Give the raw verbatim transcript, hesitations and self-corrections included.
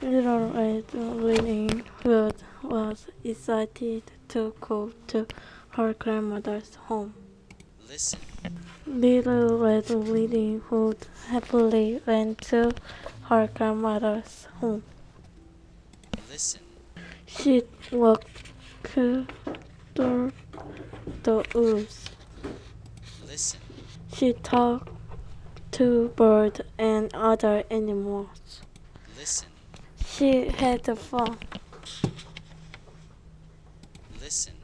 Little Red Riding Hood was excited to go to her grandmother's home. Listen. Little Red Riding Hood happily went to her grandmother's home. Listen. She walked through the woods. Listen. She talked to birds and other animals. Listen. She had fun. Listen.